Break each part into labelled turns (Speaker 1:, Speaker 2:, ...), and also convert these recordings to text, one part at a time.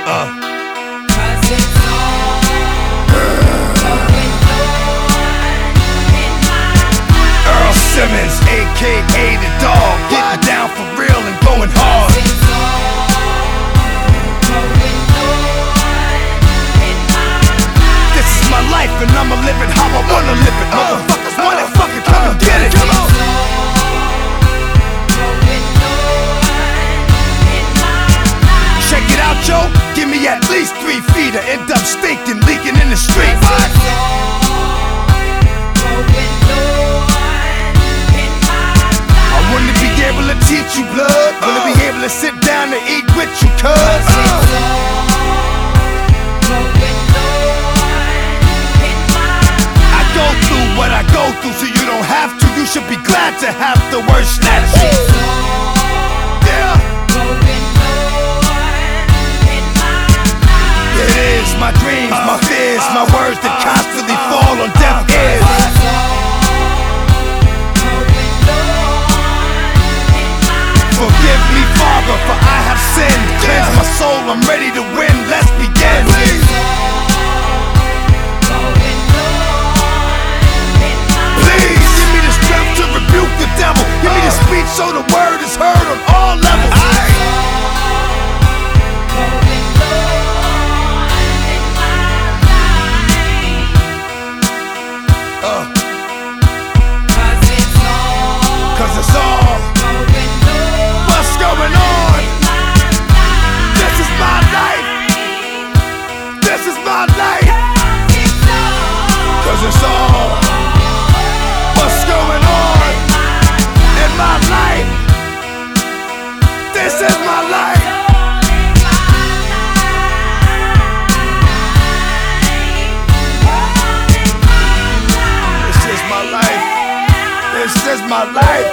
Speaker 1: Earl Simmons, aka the dog, getting down for real and going hard. This is my life and I'ma live it how I wanna live it. Motherfuckers want it, fucking come and get it. Come on. Check it out, Joe. Give me at least 3 feet or end up stinking, leaking in the street. I wanna be able to teach you blood. Wanna be able to sit down and eat with you, cuz. I go through what I go through so you don't have to. You should be glad to have the word snatched. It is my dreams, my fears, my words that constantly fall on deaf ears. Forgive me, Father, for I have sinned. Cleanse my soul, I'm ready to win. Let's begin. Please give me the strength to rebuke the devil. Give me the speech so the word is heard on all levels. Cause it's all what's going on. This is my life. This is my life. Cause it's all what's going on in my life. This is my life. This is my life. This is my life.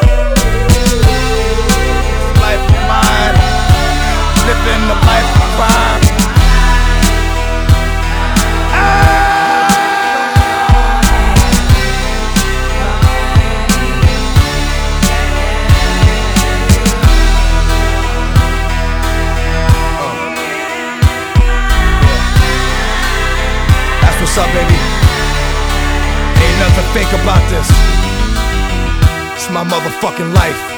Speaker 1: Life of mine. Living the life of crime. That's what's up, baby. Ain't nothing fake about this. It's my motherfucking life.